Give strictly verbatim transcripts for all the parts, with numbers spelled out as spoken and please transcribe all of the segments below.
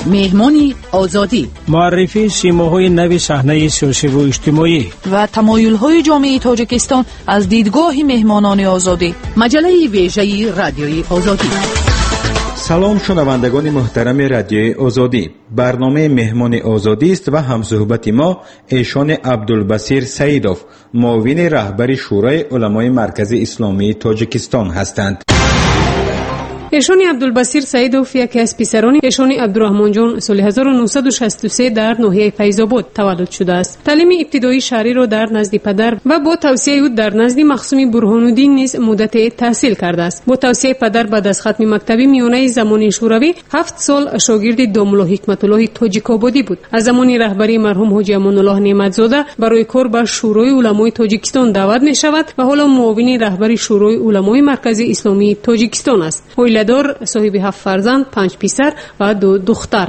مهمان آزادی، معرفی سیماهای نو صحنه سیاسی و اجتماعی و تمایل‌های جامعه تاجیکستان از دیدگاه مهمانان آزادی. مجله ویژه رادیوی آزادی. سلام شنوندگان محترم رادیوی آزادی. برنامه مهمان آزادی است و همصحبت ما ایشان عبدالبصیر سعیدوف، معاون رهبر شورای علمای مرکز اسلامی تاجیکستان هستند. ایشان عبدالبصیر سعیدوف یکی از پسران ایشان عبدالرحمن جان سال هزار و نهصد و شصت و سه در ناحیه فیض‌آباد تولد شده است. تعلیم ابتدایی شهری را در نزد پدر و با توصیه او در نزد مخصوم برهان‌الدین نیز مدت تحصیل کرده است. با توصیه پدر بعد از ختم مکتب میانه زمانی شوروی هفت سال شاگرد داملا حکمت الله تاجیک‌آبادی بود. از زمان رهبری مرحوم حاجی امان الله نعمت‌زاده برای کار به شورای علمای تاجیکستان دعوت می شود و حالا معاون رهبر شورای علمای مرکز اسلامی تاجیکستان است. دار صاحب هفت فرزند، پنج پسر و دو دختر.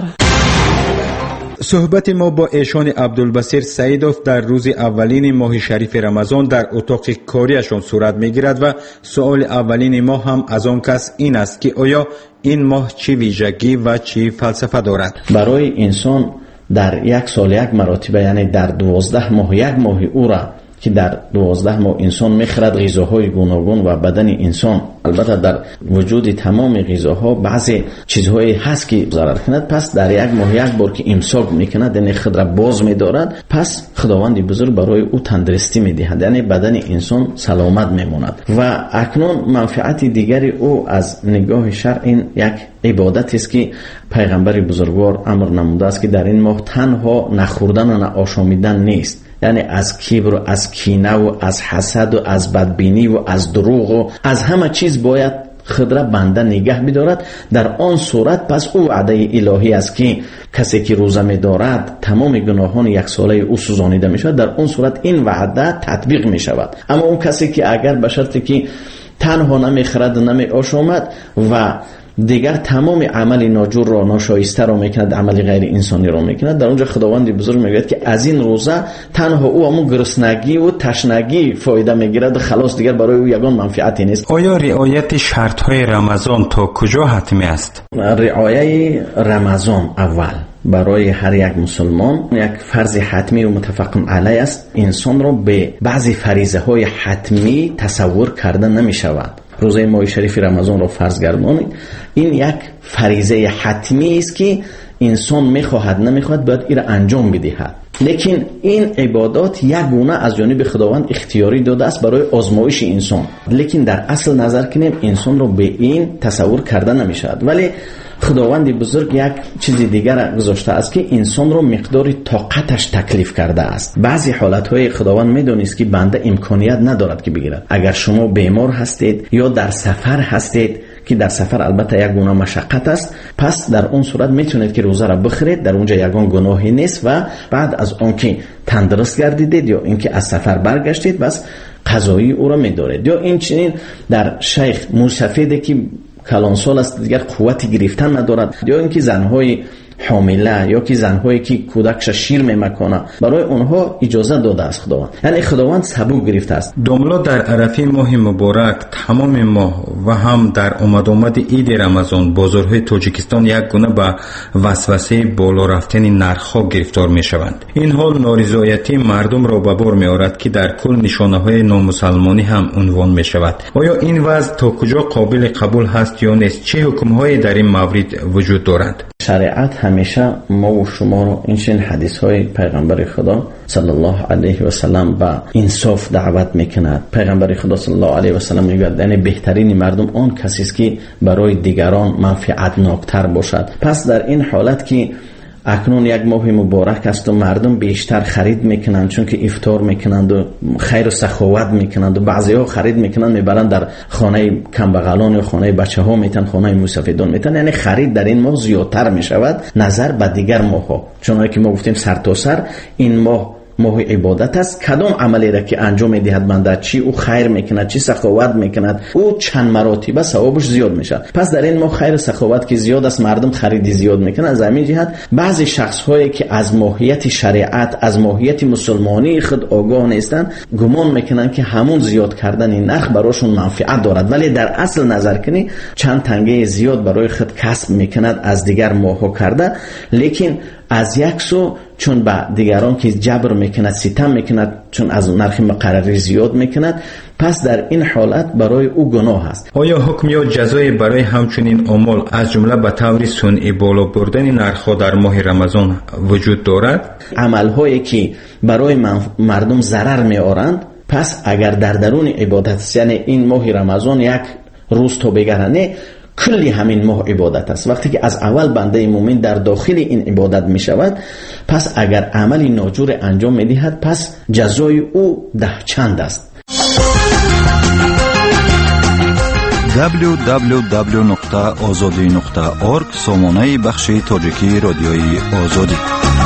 صحبت ما با ایشان عبدالبصیر سعیدوف در روز اولین ماه شریف رمضان در اتاق کاریشان صورت میگیرد و سوال اولین ما هم از آن کس این است که آیا این ماه چه ویژگی و چه فلسفه دارد؟ برای انسان در یک سال یک مرتبه، یعنی در دوازده ماه یک ماه او را که در دوازده ماه انسان میخورد غذاهای گوناگون و بدن انسان، البته در وجود تمام غذاها بعضی چیزهایی هست که ضرر کند، پس در یک ماه یک بار که امساک میکند یعنی خود را باز میدارد، پس خداوند بزرگ برای او تندرستی میدهد، یعنی بدن انسان سلامت میماند. و اکنون منفعت دیگری او از نگاه شرع این یک عبادت است که پیغمبر بزرگوار امر نموده است که در این ماه تنها نخوردن و نه آشامیدن نیست، یعنی از کبر و از کینه و از حسد و از بدبینی و از دروغ و از همه چیز باید خود را بنده نگه بدارد. در آن صورت پس او وعده الهی است که کسی که روزه می دارد تمام گناهان یک ساله او سوزانیده می شود. در آن صورت این وعده تطبیق می شود. اما اون کسی که اگر به شرطی که تنها نمی خرد و نمی آشامد و دیگر تمام عمل ناجور را ناشایسته را میکند، عمل غیر انسانی را میکند، در اونجا خداوند بزرگ میگوید که از این روزه تنها او همون گرسنگی و تشنگی فایده میگیرد و خلاص، دیگر برای او یگان منفعتی نیست. آیا رعایت شرط های رمضان تا کجا حتمی است؟ رعایت رمضان اول برای هر یک مسلمان یک فرض حتمی و متفق علیه است. انسان را به بعضی فریضه های حتمی تصور کردن نمی شود. روزه ماه شریف رمضان را فرض گردانید، این یک فریضه حتمی است که انسان میخواهد نمیخواهد باید این را انجام بدهد. لیکن این عبادات یک گونه از جانب خداوند اختیاری داده است برای آزمایش انسان، لیکن در اصل نظر کنیم انسان را به این تصور کرده نمی شود. ولی خداوند بزرگ یک چیز دیگر گذاشته است که انسان رو مقدار طاقتش تکلیف کرده است. بعضی حالتهای خداوند میدونست که بنده امکانیت ندارد که بگیرد. اگر شما بیمار هستید یا در سفر هستید که در سفر البته یک گناه مشقت است، پس در اون صورت میتونید که روزه را بخورید، در اونجا یگان گناهی نیست و بعد از اون که تندرست گردیدید یا اینکه از سفر برگشتید بس قضایی او را میدارید. یا این چنین در شیخ موسفیده که کلان سال است دیگر قوتی گرفتن ندارد، یا اینکه زنهای حامله یا که زنهایی که کودکش شیر میمکنه برای اونها اجازه داده است خداوند، یعنی خداوند سبب گرفته است. داملا در عرفه ماه مبارک تمام ماه و هم در آمد آمد عید رمضان بازارهای تاجیکستان یک گونه به وسوسه بالا رفتن نرخ‌ها گرفتار میشوند. این حال نارضایتی مردم را به بار میآورد که در کل نشانه‌های نامسلمانی هم عنوان میشود. آیا این وضع تا کجا قابل قبول هست یا نیست؟ چه حکم‌هایی در این مورد وجود دارند؟ شریعت همیشه ما و شما رو این چنین حدیث های پیغمبر خدا صلی الله علیه و سلم به انصاف دعوت میکند. پیغمبر خدا صلی الله علیه و سلم میگوید یعنی بهترین مردم آن کسی است که برای دیگران منفعتناکتر باشد. پس در این حالت که اکنون یک ماه مبارک است و مردم بیشتر خرید میکنند چون که افطار میکنند و خیر و سخاوت میکنند و بعضی ها خرید میکنند میبرند در خانه کمبغلان و خانه بچه ها میتن، خانه موسفیدان میتن، یعنی خرید در این ماه زیادتر میشود نظر به دیگر ماه ها، چون که ما گفتیم سر تا سر این ماه ماه عبادت است، کدام عملی را که انجام میدهد بنده، چی او خیر میکند، چی سخاوت میکند، او چند مراتبه ثوابش زیاد میشه. پس در این ماه خیر سخاوت که زیاد است، مردم خریدی زیاد میکنن. از همین جهت بعضی شخص هایی که از ماهیت شریعت، از ماهیت مسلمانی خود آگاه نیستند، گمان میکنن که همون زیاد کردن این نرخ براشون منفعت دارد، ولی در اصل نظر کنی چند تنگه زیاد برای خود کسب میکند از دیگر ماهها کرده، لیکن از یک سو چون به دیگران که جبر میکند، ستم میکند، چون از نرخ مقرری زیاد میکند، پس در این حالت برای او گناه است. آیا حکم یا جزای برای همچنین اعمال از جمله به طور صنعی بالا بردن نرخ‌ها در ماه رمضان وجود دارد؟ عمل‌هایی که برای مردم ضرر میآورند، پس اگر در درون عبادت است، یعنی این ماه رمضان یک روز تو بگرنه، کلی همین ماه عبادت است. وقتی که از اول بنده مومن در داخل این عبادت می شود، پس اگر عملی ناجور انجام می دهد، پس جزای او ده چند است. دبلیو دبلیو دبلیو نقطه آزادی نقطه اورگ سامانه بخش تاجیکی رادیوی آزادی.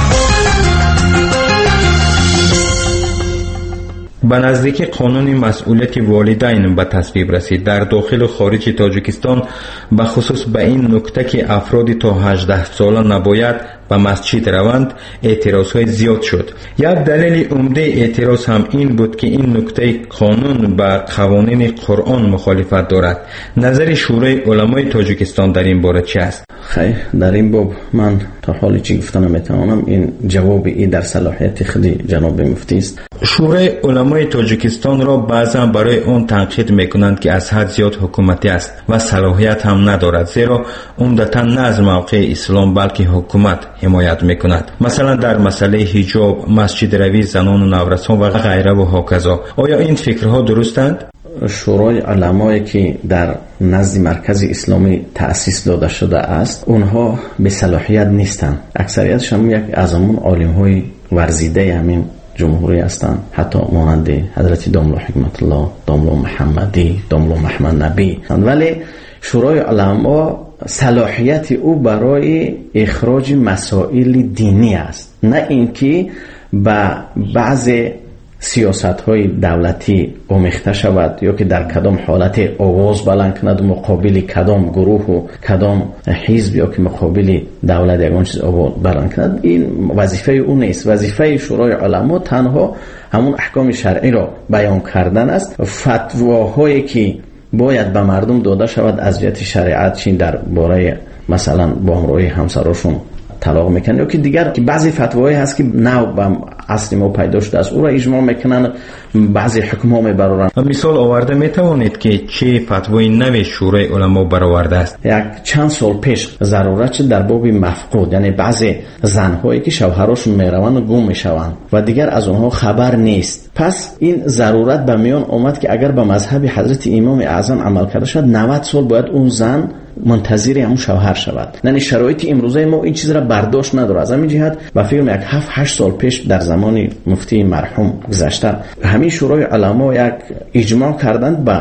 به نزدیکی قانون مسئولیت والدین به تصویب رسید. در داخل و خارج تاجیکستان به خصوص به این نکته که افرادی تا هجده ساله نباید به مسجد روند اعتراض های زیاد شد. یک دلیل عمده اعتراض هم این بود که این نکته قانون به قوانین قرآن مخالفت دارد. نظر شورای علمای تاجیکستان در این باره چی است؟ خیر، در این باب من تا حالی چی گفتن نمیتوانم. این جواب ای در صلاحیت خود جناب مفتی است. شورای علمای تاجیکستان را بعضا برای اون تنقید میکنند که از حد زیاد حکومتی است و صلاحیت هم ندارد، زیرا عمدتا نه از موقع اسلام بلکه حکومت حمایت میکند، مثلا در مسئله حجاب، مسجد روی زنان و نورسان و غیره و هاکذا. آیا این فکرها درستند؟ شورای علمایی که در نزد مرکز اسلامی تأسیس داده شده است، اونها به صلاحیت نیستند. اکثریتش هم یک از همون عالم‌های ورزیده همین جمهوری هستند، حتی مانند حضرت داملو حکمت الله، داملو محمدی، داملو محمد نبی. ولی شورای علما صلاحیت او برای اخراج مسائل دینی است، نه اینکه به بعض سیاست‌های دولتی آمیخته شود یا که در کدام حالت آواز بلند کند مقابل کدام گروه و کدام حزب یا که مقابل دولت یگان چیز آواز بلند کند. این وظیفه او نیست. وظیفه شورای علما تنها همون احکام شرعی را بیان کردن است. فتواهایی که باید به مردم داده شود از جهت شریعت، چین در باره مثلا با همراهی همسراشون طلاق میکنن یا که دیگر که بعضی فتواهایی هست که نو به اصل ما پیدا شده است، او را اجماع میکنن، بعضی حکم ها میبرارن. مثال آورده میتوانید که چه فتوای نوی شورای علما برآورده است؟ یک چند سال پیش ضرورت در باب مفقود، یعنی بعضی زنهایی که شوهراشون میروند و گم میشوند و دیگر از اونها خبر نیست، پس این ضرورت به میان اومد که اگر به مذهب حضرت امام اعظم عمل کرده شد، نود سال باید اون زن منتظر همون شوهر شود. یعنی شرایط امروزه ما این چیز را برداشت نداره. از همین جهت و فکر یک هفت هشت سال پیش در زمان مفتی مرحوم گذشته همین شورای علما یک اجماع کردند به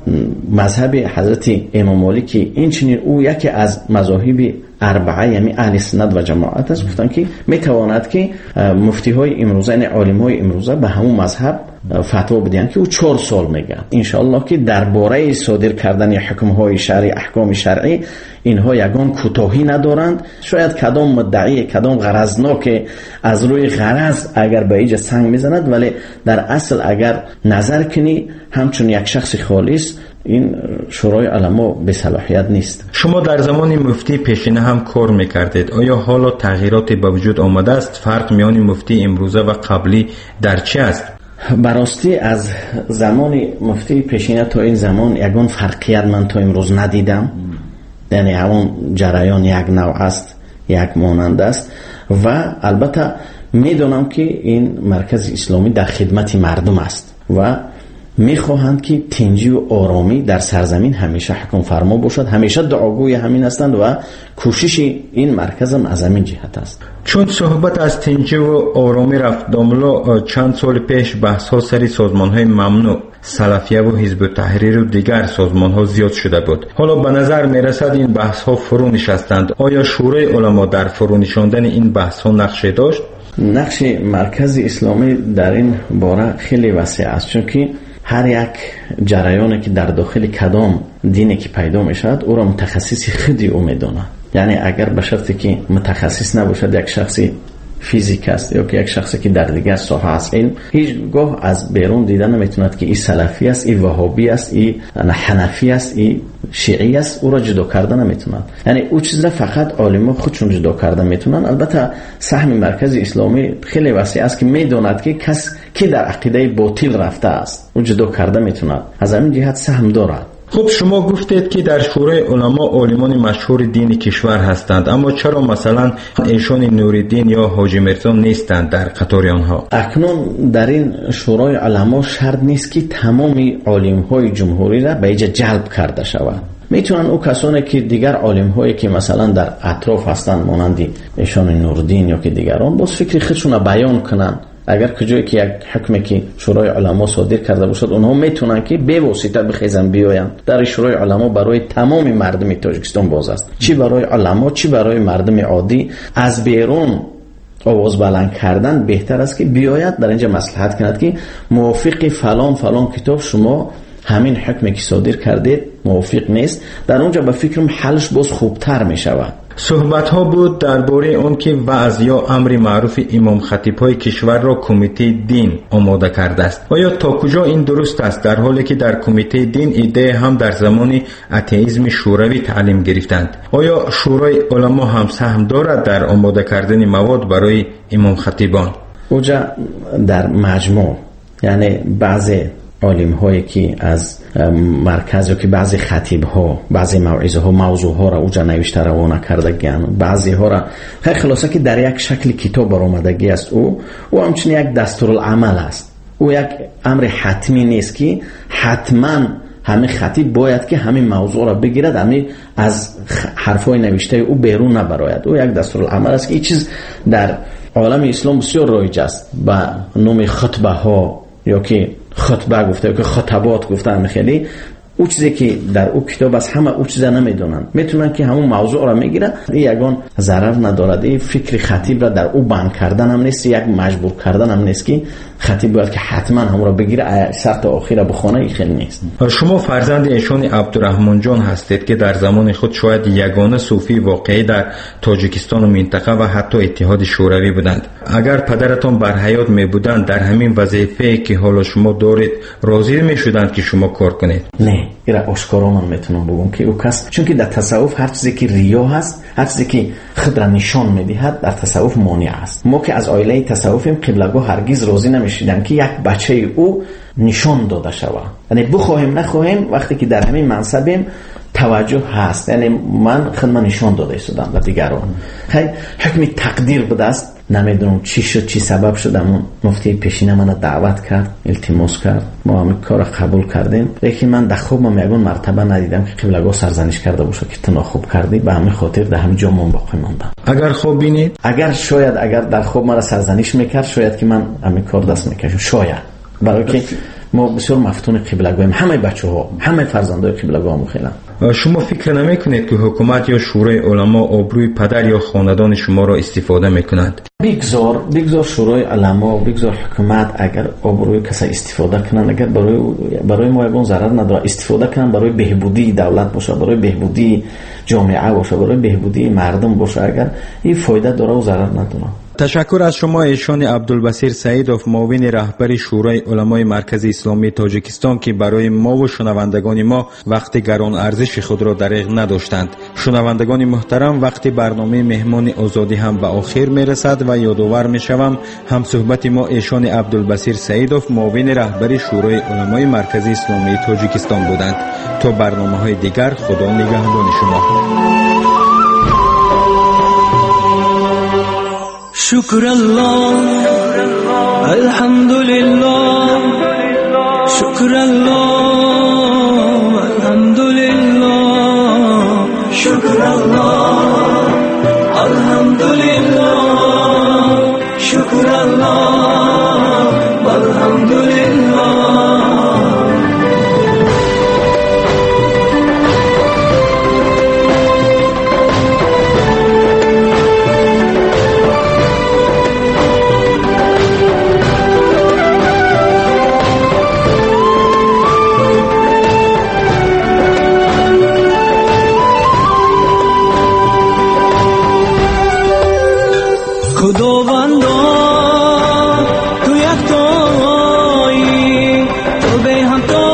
مذهب حضرت امام مالک که این چنین او یکی از مذاهب اربعه یعنی اهل سنت و جماعت است، گفتن که میتواند که مفتی های امروزه یعنی عالم های امروزه به همون مذهب فتوا بدهند که او چهار سال میگه. انشاءالله که درباره صادر کردن حکم های شرعی، احکام شرعی، اینها یگان کوتاهی ندارند. شاید کدام مدعی کدام غرضناک از روی غرض اگر به ایجا سنگ میزند، ولی در اصل اگر نظر کنی همچون یک شخص خالص، این شورای علما به صلاحیت نیست. شما در زمان مفتی پیشینه هم کار میکردید. آیا حالا تغییراتی به وجود آمده است؟ فرق میان مفتی امروزه و قبلی در چه است؟ براستی از زمان مفتی پیشینه تا این زمان یگان فرقیت من تا امروز ندیدم. یعنی همون جریان یک نوع است، یک مانند است و البته میدونم که این مرکز اسلامی در خدمت مردم است و میخواهند که تنجی و آرامی در سرزمین همیشه حکم فرما باشد. همیشه دعاگوی همین هستند و کوشش این مرکز هم از همین جهت است. چون صحبت از تنجی و آرامی رفت، داملا چند سال پیش بحث ها سری سازمان های ممنوع، سلفیه و حزب تحریر و دیگر سازمان ها زیاد شده بود. حالا به نظر میرسد این بحث ها فرو نشستند. آیا شورای علما در فرو نشاندن این بحث ها نقش داشت؟ نقش مرکز اسلامی در این باره خیلی وسیع است، چون که هر یک جریانی که در داخل کدام دینی که پیدا میشد او را متخصصی خودی او میدونه. یعنی اگر به شرطی که متخصص نباشد یک شخصی فیزیک است یا که یک شخصی که در دیگر ساحه است علم، هیچگاه از بیرون دیدن نمیتوند که این سلفی است، این وهابی است، این حنفی است، این شیعی است، او را جدا کردن نمیتوند. یعنی او چیز را فقط عالما خودشون جدا کردن میتونن. البته سهم مرکز اسلامی خیلی وسیع است که میداند که کس که در عقیده باطل رفته است او جدا کردن میتوند، از همین جهت سهم دارد. خب شما گفتید که در شورای علما عالمان مشهور دین کشور هستند، اما چرا مثلا ایشان نوری‌الدین یا حاجی مرزا نیستند در قطار آنها؟ اکنون در این شورای علما شرط نیست که تمامی عالم‌های جمهوری را به اینجا جلب کرده شود. میتونن او کسانی که دیگر عالم هایی که مثلا در اطراف هستند مانند ایشان نوری‌الدین یا که دیگران باز فکر خودشون را بیان کنن. اگر کجایی که یک حکمی که شورای علما صادر کرده باشد اونها میتونن که به واسطه بخیزن بیاین. در شورای علما برای تمام مردم تاجیکستان باز است، چی برای علما چی برای مردم عادی. از بیرون آواز بلند کردن بهتر است که بیاید در اینجا مصلحت کند که موافق فلان فلان کتاب شما همین حکمی که صادر کردید موافق نیست، در اونجا به فکرم حلش باز خوبتر می شود. صحبت ها بود درباره اون که وعظ یا امر معروف امام خطیب های کشور را کمیته دین آماده کرده است. آیا تا کجا این درست است، در حالی که در کمیته دین ایده هم در زمان اتئیسم شوروی تعلیم گرفتند؟ آیا شورای علما هم سهم دارد در آماده کردن مواد برای امام خطیبان؟ اوجا در مجموع یعنی بعضی عالم هایی که از مرکز یا که بعضی خطیب ها بعضی موعظه ها موضوع ها را اوجا نوشته روانه کردگیان، بعضی ها را خیلی خلاصه که در یک شکل کتاب برآمدگی است. او او همچنین یک دستورالعمل است. او یک امر حتمی نیست که حتما همه خطیب باید که همین موضوع را بگیرد، همین از حرفای نوشته او بیرون نبراید. او یک دستورالعمل است که این چیز در عالم اسلام بسیار رایج است به نام خطبه ها یا که خطبه گفته یا که خطبات گفته. همه خیلی او چیزی که در او کتاب است همه او چیزا نمیدونن، میتونن که همون موضوع را میگیرن. این یگان ضرر ندارد. این فکر خطیب را در او بند کردن هم نیست، یک مجبور کردن هم نیست که خطیب باید که حتما هم را بگیره سر تا آخر بخونه. این خیلی نیست. شما فرزند ایشان عبدالرحمن جان هستید که در زمان خود شاید یگانه صوفی واقعی در تاجیکستان و منطقه و حتی اتحاد شوروی بودند. اگر پدرتان بر حیات می بودند در همین وظیفه که حالا شما دارید راضی می شدند که شما کار کنید؟ نه، ایرا آشکارا من میتونم بگم که او کس، چون که در تصوف هر چیزی که ریا هست، هر چیزی که خود را نشان میدهد در تصوف مانع است. ما که از عائله تصوفیم قبلگاه هرگز راضی نمیشیدن که یک بچه او نشان داده شود. یعنی بخواهیم نخواهیم وقتی که در همین منصبیم توجه هست، یعنی من خود من نشان داده شدم و دیگران. خیلی حکم تقدیر بوده است. نمیدونم چی شد چی سبب شد، اما مفتی پیشین من دعوت کرد، التماس کرد، ما همین کار قبول کردیم. لیکن من در خواب من یگان مرتبه ندیدم که قبلگاه سرزنش کرده باشه که تو خوب کردی، به همین خاطر در همین جا من باقی ماندم. اگر خواب بینید، اگر شاید اگر در خواب مرا سرزنش میکرد شاید که من همین کار دست میکشم، شاید. برای که ما بسیار مفتون قبلگاهیم، همه بچه‌ها همه فرزندای قبلگاه مخیلن. شما فکر نمیکنید که حکومت یا شورای علما آبروی پدر یا خاندان شما را استفاده میکنند؟ بگذار بگذار شورای علما و بگذار حکومت اگر آبروی کسی استفاده کنن، اگر برای برای ما یگان ضرر نداره، استفاده کنن برای بهبودی دولت باشه، برای بهبودی جامعه باشه، برای بهبودی مردم باشه، اگر این فایده داره و ضرر نداره. تشکر از شما ایشان عبدالبصیر سعیدوف، معاون رهبر شورای علمای مرکز اسلامی تاجیکستان که برای ما و شنوندگان ما وقت گران ارزش خود را دریغ نداشتند. شنوندگان محترم، وقتی برنامه مهمان آزادی هم به آخر میرسد و یادآور میشوم هم صحبت ما ایشان عبدالبصیر سعیدوف، معاون رهبر شورای علمای مرکز اسلامی تاجیکستان بودند. تا برنامه‌های دیگر، خدا نگهدان شما. شكر الله الحمد لله شكر الله الحمد لله شكر الله الحمد لله شكر الله والحمد لله. خداوندا تو یکتایی تو به همتا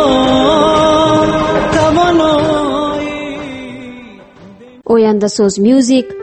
توانایی Oyanda Soz Music